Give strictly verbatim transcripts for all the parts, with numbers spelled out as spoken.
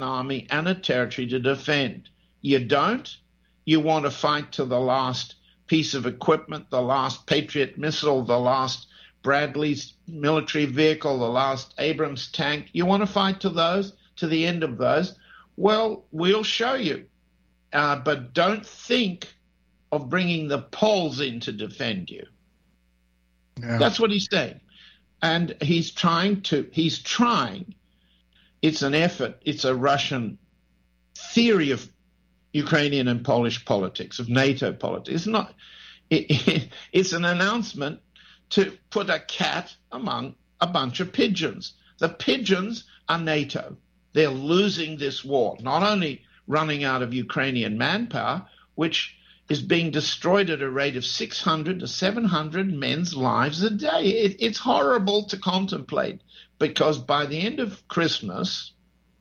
army and a territory to defend. You don't. You want to fight to the last piece of equipment, the last Patriot missile, the last Bradley's military vehicle, the last Abrams tank. You want to fight to those, to the end of those? Well, we'll show you. Uh, but don't think of bringing the Poles in to defend you. Yeah. That's what he's saying. And he's trying to, he's trying, it's an effort, it's a Russian theory of Ukrainian and Polish politics, of NATO politics. It's not, it, it, it's an announcement to put a cat among a bunch of pigeons. The pigeons are NATO. They're losing this war, not only running out of Ukrainian manpower, which is being destroyed at a rate of six hundred to seven hundred men's lives a day. It, it's horrible to contemplate, because by the end of Christmas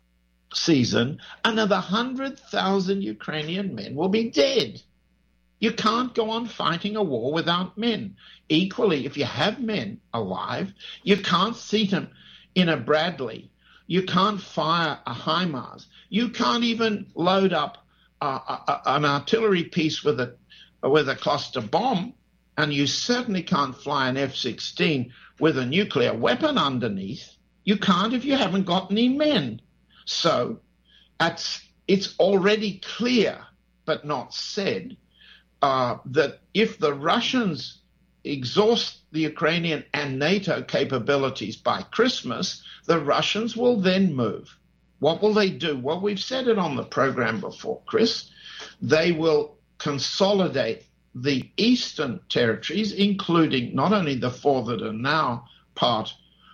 season, another one hundred thousand Ukrainian men will be dead. You can't go on fighting a war without men. Equally, if you have men alive, you can't seat them in a Bradley. You can't fire a HIMARS. You can't even load up uh, a, an artillery piece with a with a cluster bomb, and you certainly can't fly an F sixteen with a nuclear weapon underneath. You can't if you haven't got any men. So it's, it's already clear, but not said, uh, that if the Russians exhaust the Ukrainian and NATO capabilities by Christmas, the Russians will then move. What will they do? Well, we've said it on the program before, Chris. They will consolidate the eastern territories, including not only the four that are now part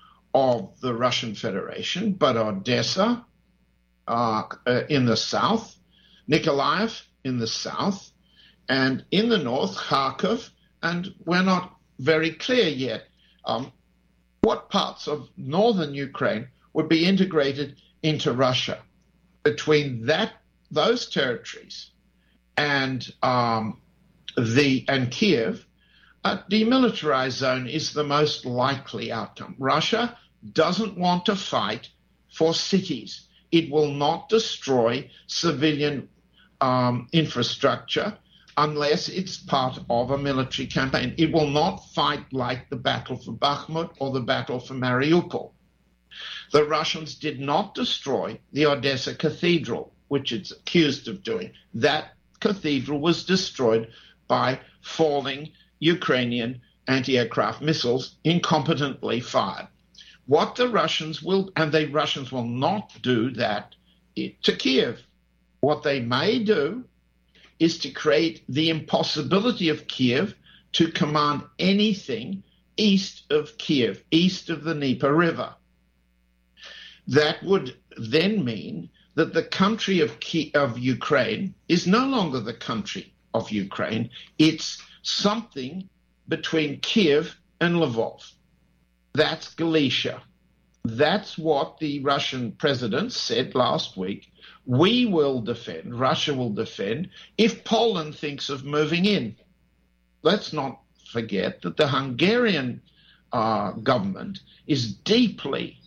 of the Russian Federation, but Odessa uh, uh, in the south, Nikolaev in the south, and in the north, Kharkov, and we're not very clear yet um, what parts of northern Ukraine would be integrated into Russia. Between that, those territories and um, the and Kiev, a demilitarized zone is the most likely outcome. Russia doesn't want to fight for cities. It will not destroy civilian um, infrastructure unless it's part of a military campaign. It will not fight like the battle for Bakhmut or the battle for Mariupol. The Russians did not destroy the Odessa Cathedral, which it's accused of doing. That cathedral was destroyed by falling Ukrainian anti-aircraft missiles incompetently fired. What the Russians will, and the Russians will not do that to Kiev. What they may do is to create the impossibility of Kiev to command anything east of Kiev, east of the Dnieper River. That would then mean that the country of, Ki- of Ukraine is no longer the country of Ukraine. It's something between Kiev and Lvov. That's Galicia. That's what the Russian president said last week. We will defend, Russia will defend, if Poland thinks of moving in. Let's not forget that the Hungarian uh, government is deeply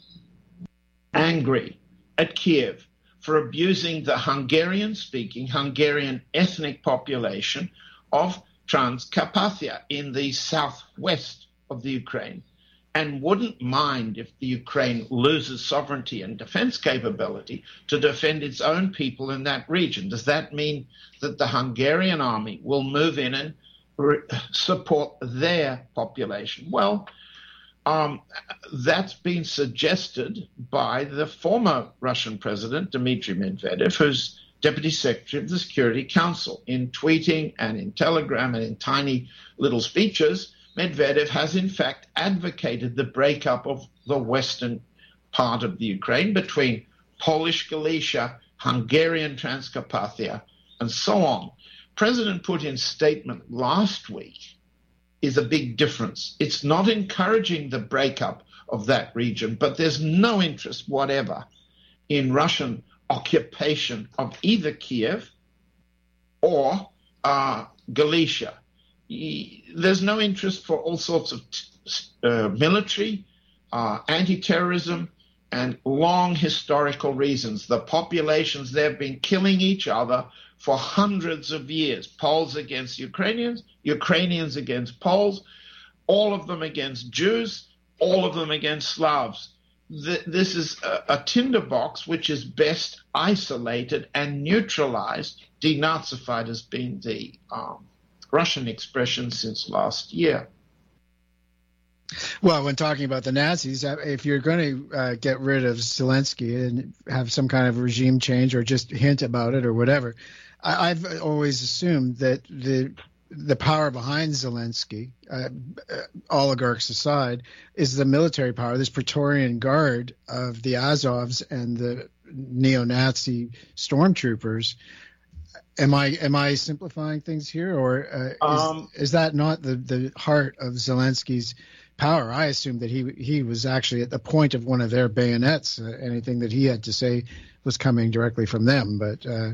angry at Kiev for abusing the Hungarian-speaking, Hungarian ethnic population of Transcarpathia in the southwest of the Ukraine, and wouldn't mind if the Ukraine loses sovereignty and defense capability to defend its own people in that region. Does that mean that the Hungarian army will move in and re- support their population? Well, um, that's been suggested by the former Russian president, Dmitry Medvedev, who's Deputy Secretary of the Security Council. In tweeting and in Telegram and in tiny little speeches, Medvedev has in fact advocated the breakup of the western part of the Ukraine between Polish Galicia, Hungarian Transcarpathia, and so on. President Putin's statement last week is a big difference. It's not encouraging the breakup of that region, but there's no interest whatever in Russian occupation of either Kiev or uh, Galicia. There's no interest for all sorts of uh, military, uh, anti-terrorism, and long historical reasons. The populations there have been killing each other for hundreds of years. Poles against Ukrainians, Ukrainians against Poles, all of them against Jews, all of them against Slavs. This is a, a tinderbox which is best isolated and neutralized. Denazified has been the um, Russian expression since last year. Well, when talking about the Nazis, if you're going to uh, get rid of Zelensky and have some kind of regime change or just hint about it or whatever, I, I've always assumed that the the power behind Zelensky, uh, oligarchs aside, is the military power, this Praetorian Guard of the Azovs and the neo-Nazi stormtroopers. Am I am I simplifying things here, or uh, is, um, is that not the, the heart of Zelensky's power? I assume that he he was actually at the point of one of their bayonets. Uh, anything that he had to say was coming directly from them. But uh,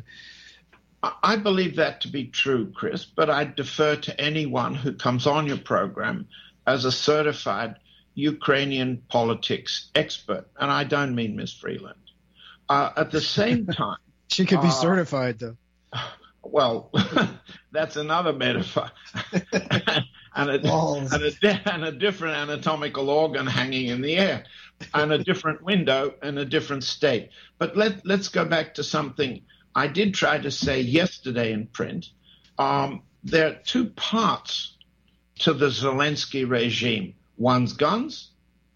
I believe that to be true, Chris. But I defer to anyone who comes on your program as a certified Ukrainian politics expert, and I don't mean Miss Freeland. Uh, at the same time, she could be uh, certified, though. Well, that's another metaphor. and, a, and, a, and a different anatomical organ hanging in the air, and a different window and a different state. But let, let's go back to something I did try to say yesterday in print. Um, there are two parts to the Zelensky regime. One's guns,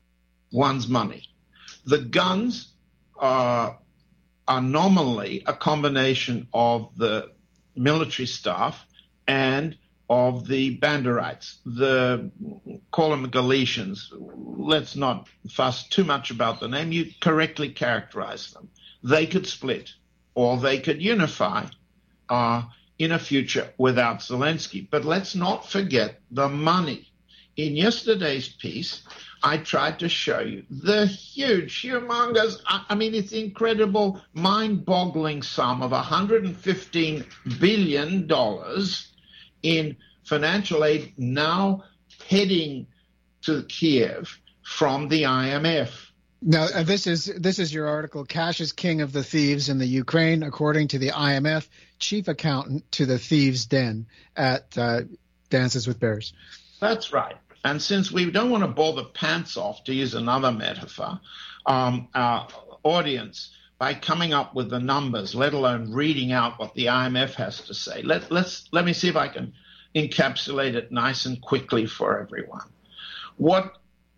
one's money. The guns are, are nominally a combination of the military staff and of the Banderites, the call them Galicians. Let's not fuss too much about the name. You correctly characterize them. They could split or they could unify uh, in a future without Zelensky. But let's not forget the money. In yesterday's piece, I tried to show you the huge, humongous, I mean, it's incredible, mind-boggling sum of one hundred fifteen billion dollars in financial aid now heading to Kiev from the I M F. Now, uh, this is this is your article, Cash is King of the Thieves in the Ukraine, according to the I M F, chief accountant to the thieves' den at uh, Dances with Bears. That's right. And since we don't want to bore the pants off, to use another metaphor, um, our audience, by coming up with the numbers, let alone reading out what the I M F has to say, let, let's, let me see if I can encapsulate it nice and quickly for everyone. What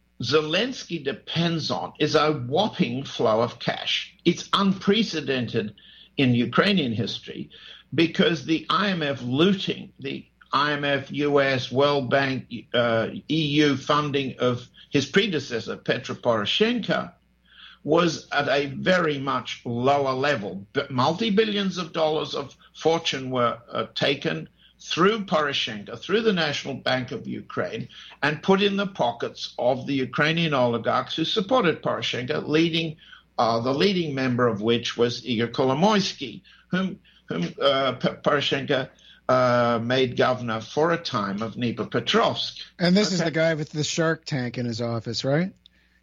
Zelensky depends on is a whopping flow of cash. It's unprecedented in Ukrainian history because the I M F looting, the I M F, U S, World Bank, uh, E U funding of his predecessor, Petro Poroshenko, was at a very much lower level. But multi-billions of dollars of fortune were uh, taken through Poroshenko, through the National Bank of Ukraine, and put in the pockets of the Ukrainian oligarchs who supported Poroshenko, leading, uh, the leading member of which was Igor Kolomoisky, whom, whom uh, Poroshenko Uh, made governor for a time of Dnipropetrovsk. And this okay. is the guy with the shark tank in his office, right?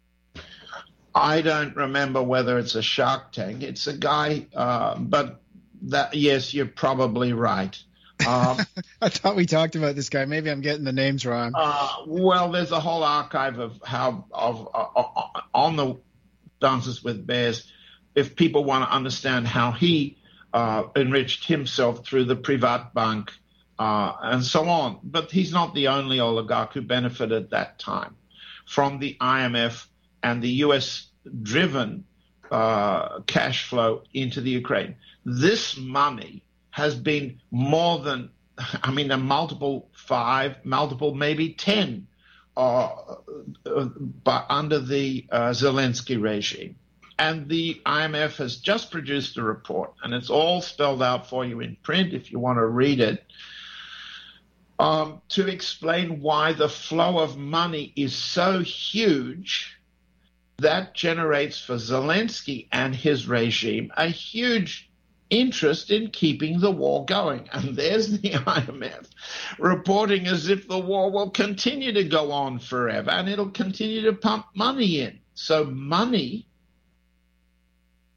I don't remember whether it's a shark tank. It's a guy, uh, but that yes, you're probably right. Um, I thought we talked about this guy. Maybe I'm getting the names wrong. Uh, well, there's a whole archive of how of uh, on the Dances with Bears. If people want to understand how he Uh, enriched himself through the Privatbank uh, and so on. But he's not the only oligarch who benefited that time from the I M F and the U S-driven uh, cash flow into the Ukraine. This money has been more than, I mean, a multiple five, multiple maybe ten uh, uh, but under the uh, Zelensky regime. And the I M F has just produced a report, and it's all spelled out for you in print if you want to read it, um, to explain why the flow of money is so huge that generates for Zelensky and his regime a huge interest in keeping the war going. And there's the I M F reporting as if the war will continue to go on forever and it'll continue to pump money in. So money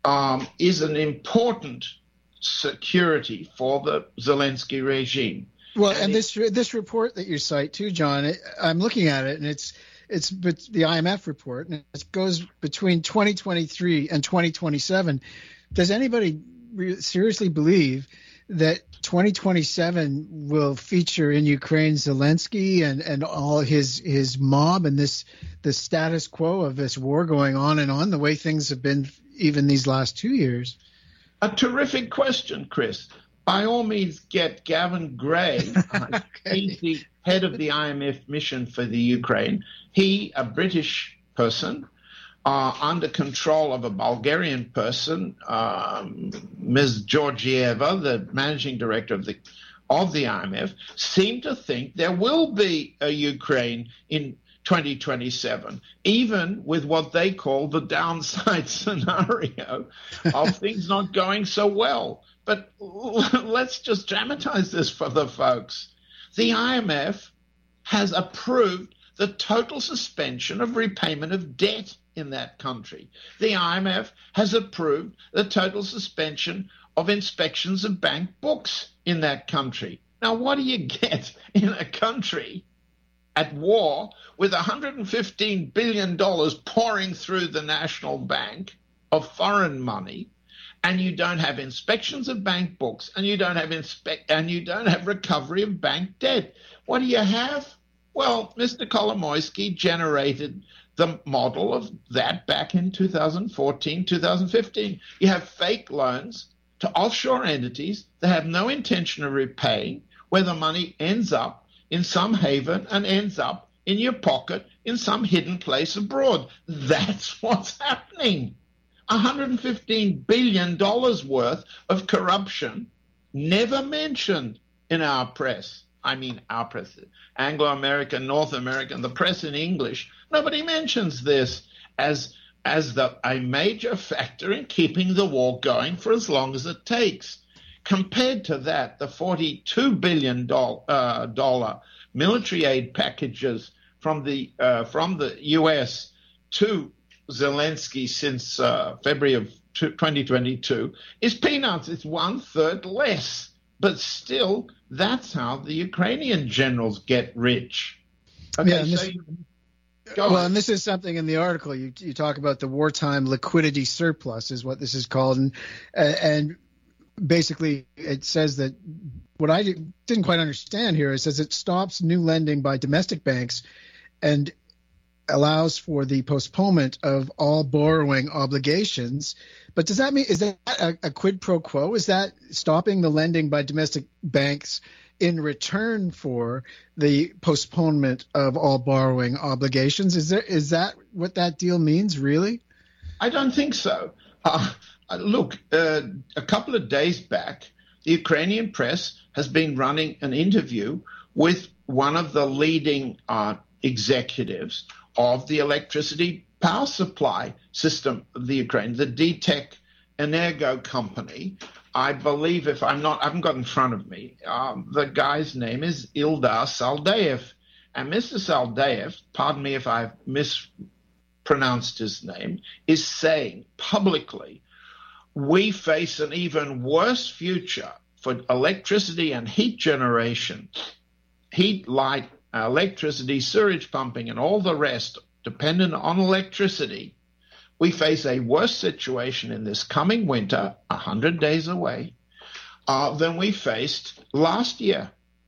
um, is an important security for the Zelensky regime. Well, and, and this this report that you cite too, John, it, I'm looking at it, and it's it's the I M F report, and it goes between twenty twenty-three and twenty twenty-seven. Does anybody re- seriously believe that twenty twenty-seven will feature in Ukraine Zelensky and, and all his his mob and this the status quo of this war going on and on the way things have been even these last two years? A terrific question, Chris. By all means, get Gavin Gray. Uh, okay. He's the head of the I M F mission for the Ukraine. He, a British person, uh, under control of a Bulgarian person, um, Miz Georgieva, the managing director of the of the I M F, seem to think there will be a Ukraine in twenty twenty-seven, even with what they call the downside scenario of things not going so well. But let's just dramatize this for the folks. The I M F has approved the total suspension of repayment of debt in that country. The I M F has approved the total suspension of inspections of bank books in that country. Now, what do you get in a country at war with one hundred fifteen billion dollars pouring through the national bank of foreign money, and you don't have inspections of bank books, and you don't have inspect and you don't have recovery of bank debt? What do you have? Well, Mister Kolomoisky generated the model of that back in two thousand fourteen, two thousand fifteen. You have fake loans to offshore entities that have no intention of repaying, where the money ends up in some haven and ends up in your pocket in some hidden place abroad. That's what's happening. one hundred fifteen billion dollars worth of corruption never mentioned in our press. I mean, our press, Anglo-American, North American, the press in English. Nobody mentions this as as the, a major factor in keeping the war going for as long as it takes. Compared to that, the forty-two billion dollars uh, dollar military aid packages from the uh, from the U S to Zelensky since uh, February of twenty twenty-two is peanuts. It's one third less. But still, that's how the Ukrainian generals get rich. Okay, yeah, so this, you, well, on. and this is something in the article you you talk about the wartime liquidity surplus is what this is called, and and basically it says that what I didn't quite understand here, it says it stops new lending by domestic banks and allows for the postponement of all borrowing obligations. But does that mean, is that a, a quid pro quo? Is that stopping the lending by domestic banks in return for the postponement of all borrowing obligations? Is there, is that what that deal means, really? I don't think so. Uh, look, uh, a couple of days back, the Ukrainian press has been running an interview with one of the leading uh, executives of the electricity power supply system of the Ukraine, the D TEK Energo company. I believe, if I'm not, I haven't got in front of me, um, the guy's name is Ildar Saldaev. And Mister Saldaev, pardon me if I've mispronounced his name, is saying publicly, we face an even worse future for electricity and heat generation, heat, light, electricity, sewage pumping, and all the rest dependent on electricity. We face a worse situation in this coming winter, one hundred days away, uh, than we faced last year.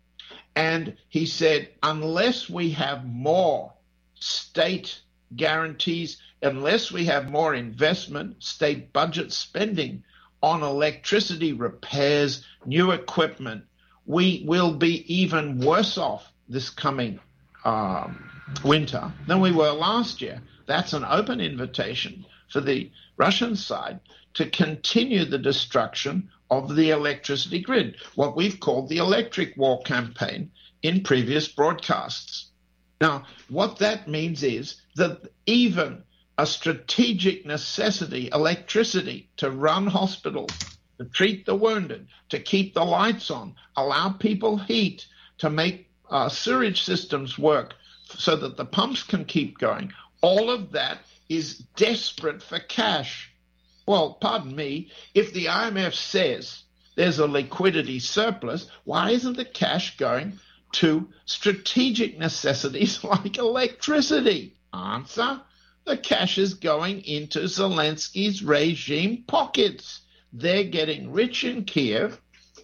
And he said, unless we have more state guarantees, unless we have more investment, state budget spending on electricity repairs, new equipment, we will be even worse off this coming um, winter than we were last year. That's an open invitation for the Russian side to continue the destruction of the electricity grid, what we've called the electric war campaign in previous broadcasts. Now, what that means is that even a strategic necessity, electricity, to run hospitals, to treat the wounded, to keep the lights on, allow people heat, to make uh, sewage systems work so that the pumps can keep going, all of that is desperate for cash. Well, pardon me, if the I M F says there's a liquidity surplus, why isn't the cash going to strategic necessities like electricity? Answer, the cash is going into Zelensky's regime pockets. They're getting rich in Kiev,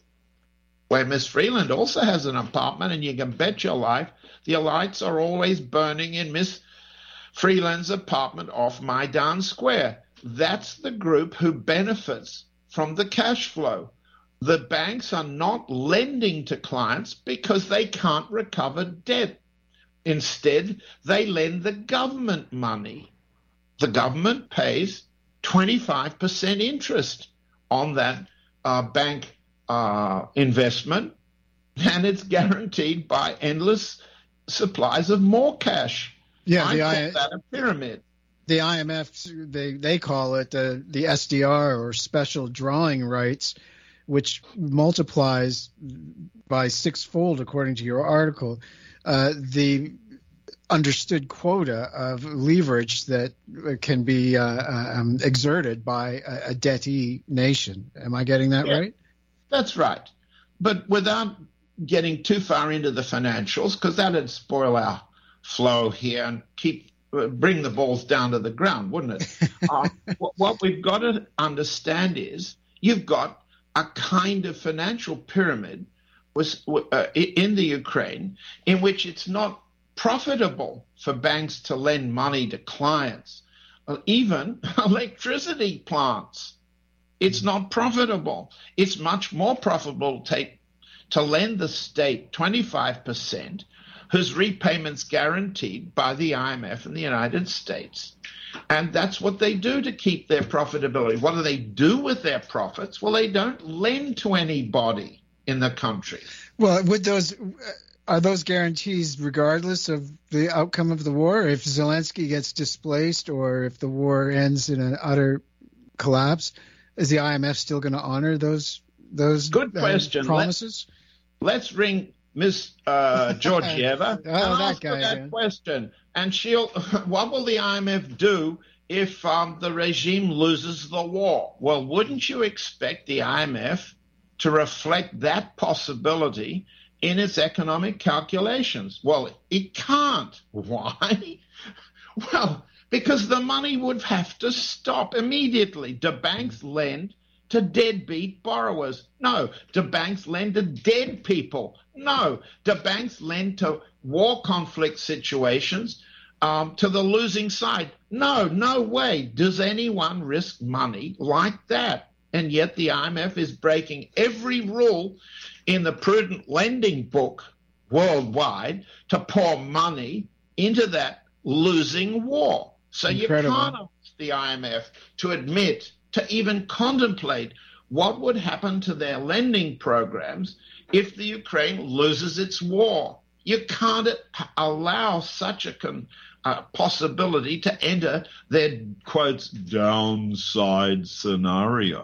where Miss Freeland also has an apartment, and you can bet your life the lights are always burning in Miss Freeland's apartment off Maidan Square. That's the group who benefits from the cash flow. The banks are not lending to clients because they can't recover debt. Instead, they lend the government money. The government pays twenty-five percent interest on that uh, bank uh, investment, and it's guaranteed by endless supplies of more cash. Yeah, I the call I- that a pyramid. The I M F, they, they call it uh, the S D R, or special drawing rights, which multiplies by sixfold, according to your article, uh, the understood quota of leverage that can be uh, um, exerted by a, a dettee nation. Am I getting that Yeah, right? That's right. But without getting too far into the financials, because that would spoil our flow here and keep uh, bring the balls down to the ground, wouldn't it? uh, what, what we've got to understand is you've got a kind of financial pyramid was uh, in the Ukraine in which it's not profitable for banks to lend money to clients, uh, even electricity plants. It's not profitable. It's much more profitable to take to lend the state twenty-five percent, whose repayments guaranteed by the I M F in the United States. And that's what they do to keep their profitability. What do they do with their profits? Well, they don't lend to anybody in the country. Well, would those are those guarantees regardless of the outcome of the war? If Zelensky gets displaced, or if the war ends in an utter collapse, is the I M F still going to honor those those Good question. Uh, promises? Let, let's ring Miss uh, Georgieva oh, and that ask guy, her that yeah. question. And she'll, what will the I M F do if um, the regime loses the war? Well, wouldn't you expect the I M F to reflect that possibility in its economic calculations? Well, it can't. Why? Well, because the money would have to stop immediately. Do banks lend to deadbeat borrowers? No. Do banks lend to dead people? No. Do banks lend to war conflict situations, um, to the losing side? No, no way. Does anyone risk money like that? And yet the I M F is breaking every rule in the prudent lending book worldwide to pour money into that losing war. So Incredible. You can't ask the I M F to admit, to even contemplate what would happen to their lending programs if the Ukraine loses its war. You can't allow such a con, uh, possibility to enter their, quotes, downside scenario.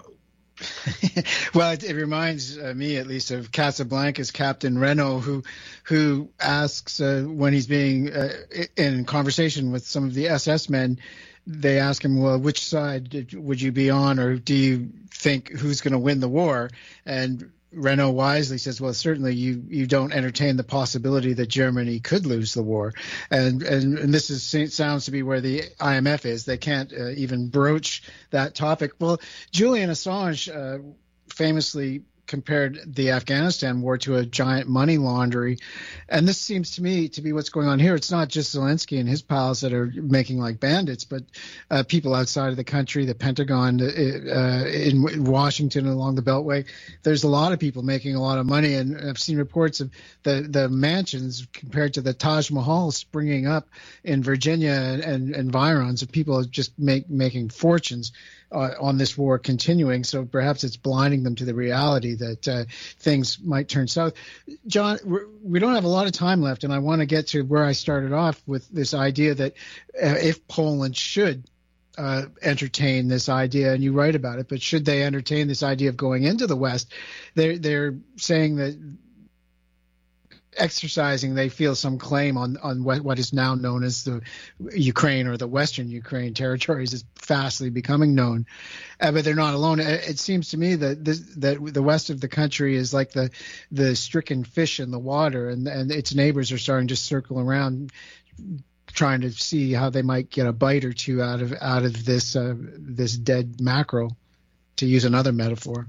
Well, it, it reminds uh, me, at least, of Casablanca's Captain Renault, who who asks uh, when he's being uh, in conversation with some of the S S men, they ask him, well, which side did, would you be on, or do you think who's going to win the war? And Renault wisely says, well, certainly you, you don't entertain the possibility that Germany could lose the war. And and, and this is sounds to be where the I M F is. They can't uh, even broach that topic. Well, Julian Assange uh, famously compared the Afghanistan war to a giant money laundry. And this seems to me to be what's going on here. It's not just Zelensky and his pals that are making like bandits, but uh, people outside of the country, the Pentagon, uh, in Washington along the Beltway. There's a lot of people making a lot of money. And I've seen reports of the, the mansions compared to the Taj Mahal springing up in Virginia and, and environs of people just make, making fortunes Uh, on this war continuing. So perhaps it's blinding them to the reality that uh, things might turn south. John, we're, we don't have a lot of time left, and I want to get to where I started off with this idea that uh, if Poland should uh, entertain this idea, and you write about it, but should they entertain this idea of going into the West, they're, they're saying that exercising, they feel some claim on, on what, what is now known as the Ukraine or the Western Ukraine territories is fastly becoming known. Uh, but they're not alone. It, it seems to me that this, that the west of the country is like the the stricken fish in the water, and, and its neighbors are starting to circle around trying to see how they might get a bite or two out of out of this uh, this dead mackerel, to use another metaphor.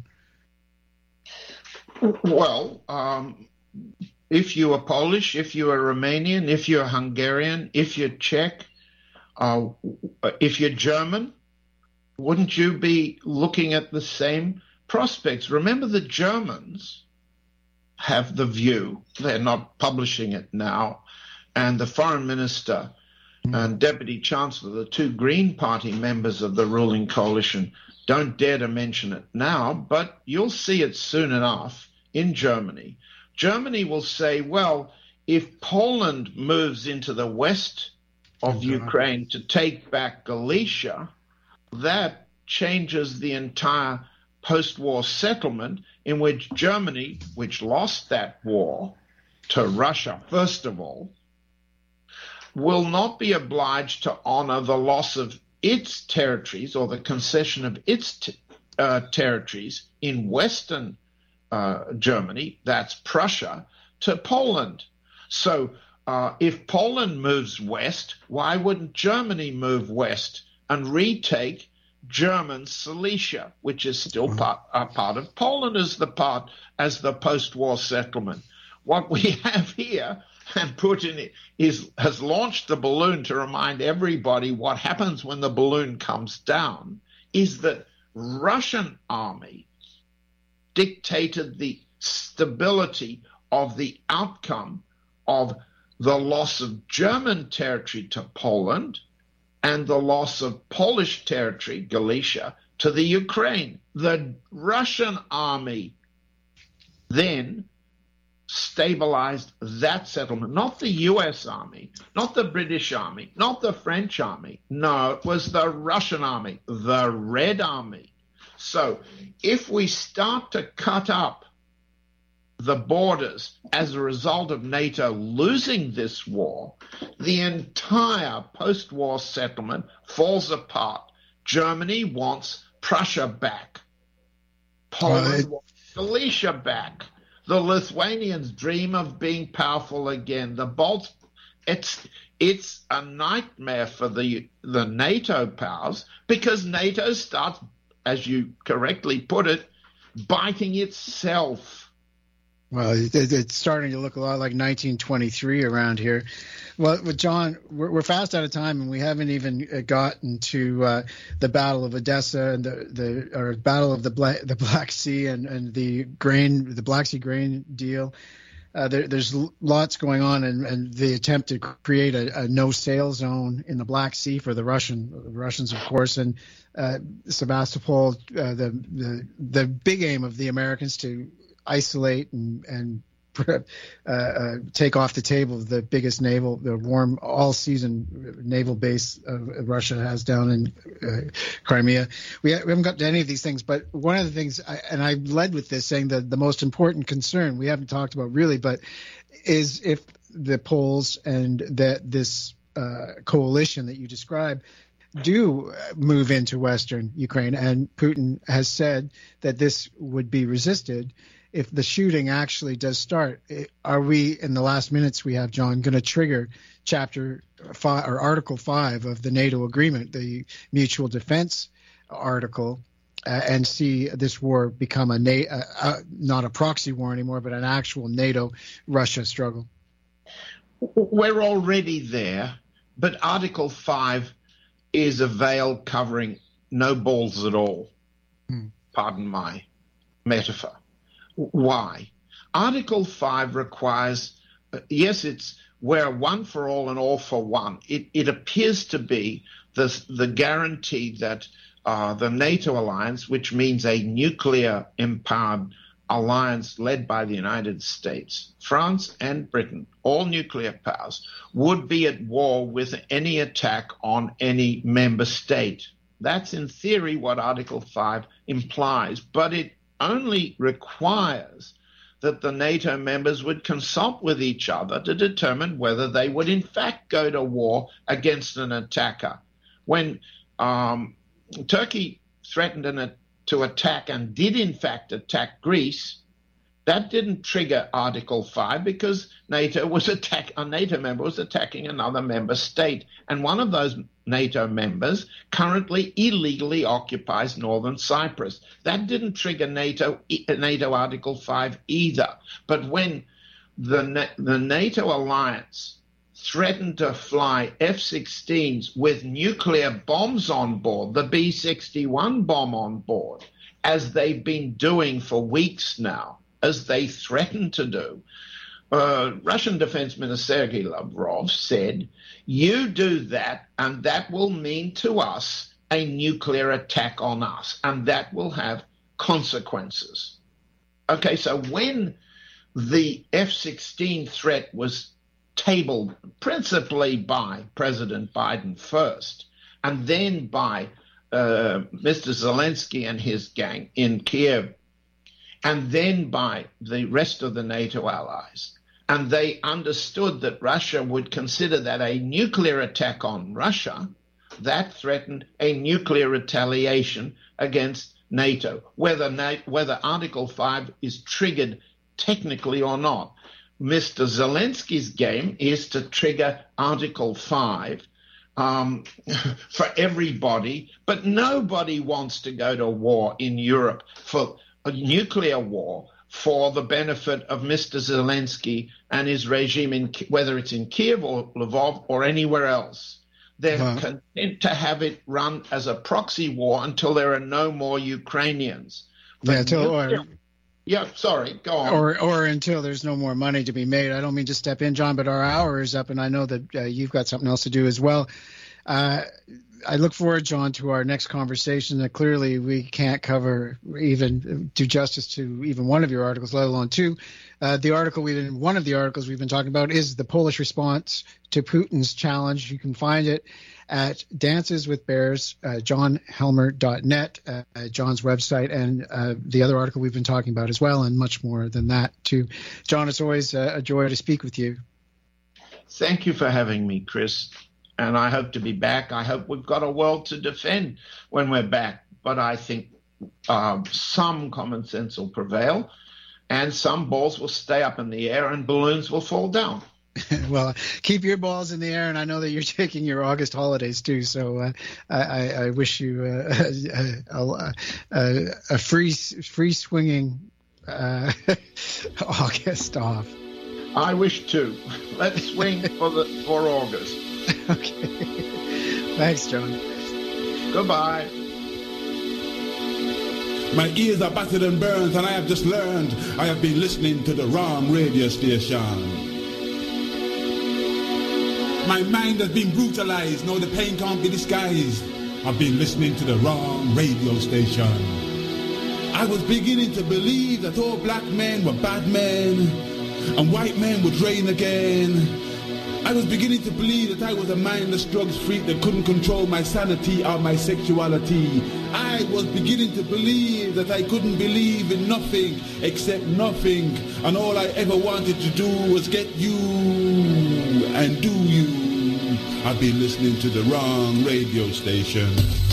Well, um, if you are Polish, if you are Romanian, if you're Hungarian, if you're Czech, uh, if you're German, wouldn't you be looking at the same prospects? Remember, the Germans have the view, they're not publishing it now, and the foreign minister and deputy chancellor, the two Green Party members of the ruling coalition, don't dare to mention it now, but you'll see it soon enough in Germany. Germany will say, well, if Poland moves into the west of Ukraine to take back Galicia, that changes the entire post-war settlement in which Germany, which lost that war to Russia, first of all, will not be obliged to honor the loss of its territories or the concession of its t- uh, territories in Western uh, Germany, that's Prussia, to Poland. So uh, if Poland moves west, why wouldn't Germany move west and retake German Silesia, which is still part, a part of Poland as the part as the post-war settlement? What we have here, and Putin is, has launched the balloon to remind everybody what happens when the balloon comes down, is that Russian army dictated the stability of the outcome of the loss of German territory to Poland and the loss of Polish territory, Galicia, to the Ukraine. The Russian army then stabilized that settlement, not the U S army, not the British army, not the French army. No, it was the Russian army, the Red Army. So if we start to cut up the borders as a result of NATO losing this war, the entire post-war settlement falls apart. Germany wants Prussia back. Poland uh, wants Galicia back. The Lithuanians dream of being powerful again. The Balts, it's it's a nightmare for the the NATO powers, because NATO starts, as you correctly put it, biting itself. Well, it's starting to look a lot like nineteen twenty-three around here. Well, with John, we're, we're fast out of time, and we haven't even gotten to uh, the Battle of Odessa and the, the or Battle of the Black, the Black Sea and, and the grain, the Black Sea grain deal. Uh, there, there's lots going on, and, and the attempt to create a, a no-sail zone in the Black Sea for the Russian the Russians, of course, and uh, Sebastopol, uh, the the the big aim of the Americans to isolate and, and uh, uh, take off the table the biggest naval, the warm all-season naval base uh, Russia has down in uh, Crimea. We, ha- we haven't got to any of these things, but one of the things, I, and I led with this, saying that the most important concern we haven't talked about really, but is if the Poles and that this uh, coalition that you describe do move into Western Ukraine, and Putin has said that this would be resisted if the shooting actually does start. Are we, in the last minutes we have, John, going to trigger Chapter five or Article five of the NATO agreement, the mutual defense article, uh, and see this war become a Na- uh, uh, not a proxy war anymore, but an actual NATO-Russia struggle? We're already there, but Article five is a veil covering no balls at all. Hmm. Pardon my metaphor. Why? Article five requires, uh, yes, it's we're one for all and all for one. It, it appears to be the, the guarantee that uh, the NATO alliance, which means a nuclear-empowered alliance led by the United States, France and Britain, all nuclear powers, would be at war with any attack on any member state. That's in theory what Article five implies, but it only requires that the NATO members would consult with each other to determine whether they would in fact go to war against an attacker. When um, Turkey threatened an, to attack and did in fact attack Greece, that didn't trigger Article five because NATO was attack a NATO member was attacking another member state, and one of those NATO members currently illegally occupies northern Cyprus. That didn't trigger NATO NATO Article five either. But when the the NATO alliance threatened to fly F sixteens with nuclear bombs on board, the B sixty-one bomb on board, as they've been doing for weeks now, as they threatened to do, uh, Russian Defense Minister Sergei Lavrov said, you do that, and that will mean to us a nuclear attack on us, and that will have consequences. Okay, so when the F sixteen threat was tabled principally by President Biden first, and then by uh, Mister Zelensky and his gang in Kiev, and then by the rest of the NATO allies, and they understood that Russia would consider that a nuclear attack on Russia, that threatened a nuclear retaliation against NATO, whether, whether Article five is triggered technically or not. Mister Zelensky's game is to trigger Article five um, for everybody, but nobody wants to go to war in Europe for a nuclear war for the benefit of Mister Zelensky and his regime, in whether it's in Kiev or Lvov or anywhere else. They're wow. content to have it run as a proxy war until there are no more Ukrainians. Yeah, until, or, yeah, sorry, go on. Or, or until there's no more money to be made. I don't mean to step in, John, but our hour is up, and I know that uh, you've got something else to do as well. Uh, I look forward, John, to our next conversation. That clearly we can't cover, even do justice to even one of your articles, let alone two. Uh, the article we've been, one of the articles we've been talking about is the Polish response to Putin's challenge. You can find it at Dances with Bears, uh, john helmer dot net, uh, John's website, and uh, the other article we've been talking about as well, and much more than that too. John, it's always uh, a joy to speak with you. Thank you for having me, Chris. And I hope to be back. I hope we've got a world to defend when we're back. But I think uh, some common sense will prevail, and some balls will stay up in the air and balloons will fall down. Well, keep your balls in the air, and I know that you're taking your August holidays too. So uh, I, I wish you uh, a, a, a, a free, free swinging uh, August off. I wish too. Let's swing for the for August. Okay. Thanks, John. Goodbye. My ears are battered and burnt, and I have just learned I have been listening to the wrong radio station. My mind has been brutalized, no, the pain can't be disguised. I've been listening to the wrong radio station. I was beginning to believe that all black men were bad men, and white men would reign again. I was beginning to believe that I was a mindless drugs freak that couldn't control my sanity or my sexuality. I was beginning to believe that I couldn't believe in nothing except nothing, and all I ever wanted to do was get you and do you. I've been listening to the wrong radio station.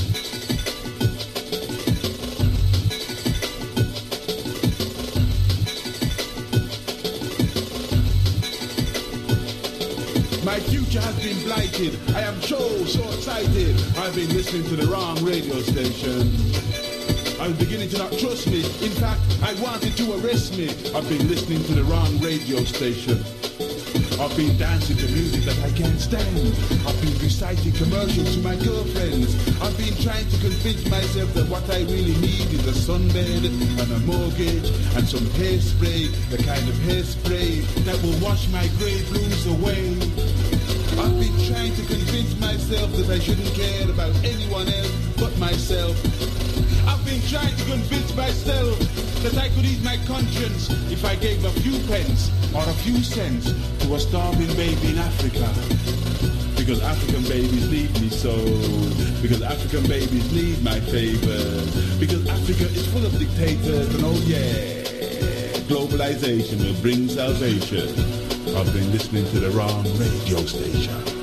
My future has been blighted. I am so, so excited. I've been listening to the wrong radio station. I was beginning to not trust me. In fact, I wanted to arrest me. I've been listening to the wrong radio station. I've been dancing to music that I can't stand. I've been reciting commercials to my girlfriends. I've been trying to convince myself that what I really need is a sunbed and a mortgage and some hairspray, the kind of hairspray that will wash my grey blues away. I've been trying to convince myself that I shouldn't care about anyone else but myself. I've been trying to convince myself that I could ease my conscience if I gave a few pence or a few cents to a starving baby in Africa. Because African babies need me so. Because African babies need my favor. Because Africa is full of dictators and oh yeah, global realization will bring salvation. I've been listening to the wrong radio station.